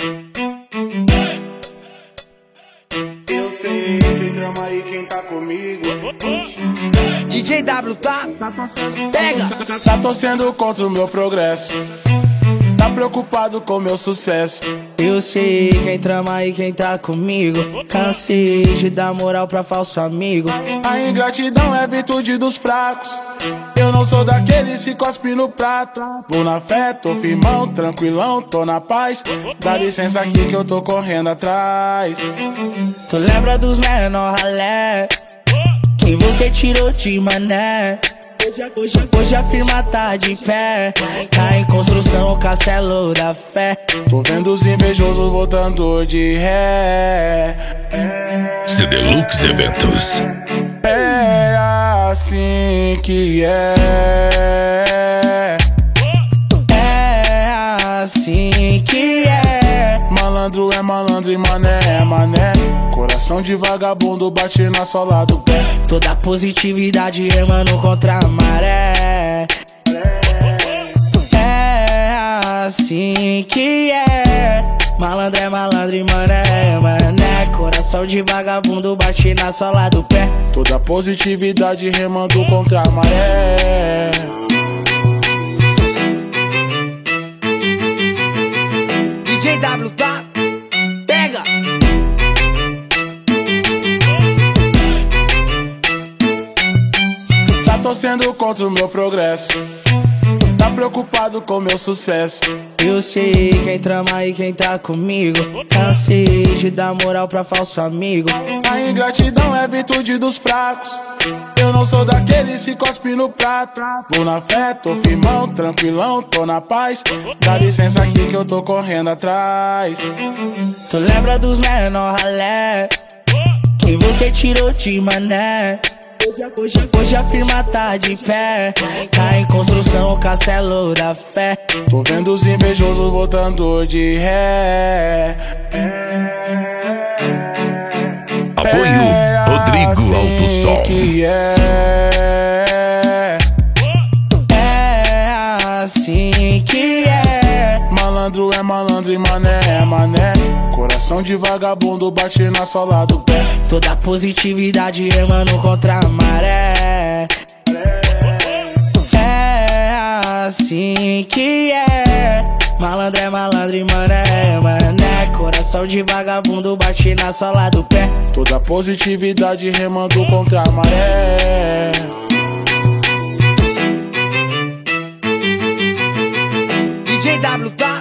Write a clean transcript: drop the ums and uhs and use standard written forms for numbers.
Eu sei quem trama e quem tá comigo. DJ W, tá? Pega! Tá torcendo contra o meu progresso, tá preocupado com meu sucesso. Eu sei quem trama e quem tá comigo. Cansei de dar moral pra falso amigo. A ingratidão é virtude dos fracos. Eu não sou daqueles que cospe no prato. Vou na fé, tô firmão, tranquilão, tô na paz. Dá licença aqui que eu tô correndo atrás. Tu lembra dos menor ralé que você tirou de mané? Hoje a firma tá de pé, tá em construção o castelo da fé. Tô vendo os invejosos voltando de ré. Cdelux Eventos. É assim que é. É assim que é. Malandro é malandro e mané é mané. Coração de vagabundo bate na sola do pé. Toda positividade remando contra a maré. É assim que é. Malandro é malandro e mané é mané. Coração de vagabundo bate na sola do pé. Toda positividade remando contra a maré. DJ W, tá? Pega! Tá torcendo contra o meu progresso, tá preocupado com meu sucesso. Eu sei quem trama e quem tá comigo. Cansei de dar moral pra falso amigo. A ingratidão é virtude dos fracos. Eu não sou daqueles que cospe no prato. Vou na fé, tô firmão, tranquilão, tô na paz. Dá licença aqui que eu tô correndo atrás. Tu lembra dos menor ralé que você tirou de mané? Hoje a firma tá de pé, tá em construção o castelo da fé. Tô vendo os invejosos voltando de ré. Apoio Rodrigo Alto Som. Que é assim que é. Malandro é malandro e mané é mané. Coração de vagabundo bate na sola do pé. Toda positividade remando contra a maré. É assim que é. Malandro é malandro e mané é mané. Coração de vagabundo bate na sola do pé. Toda positividade remando contra a maré. DJ W, tá?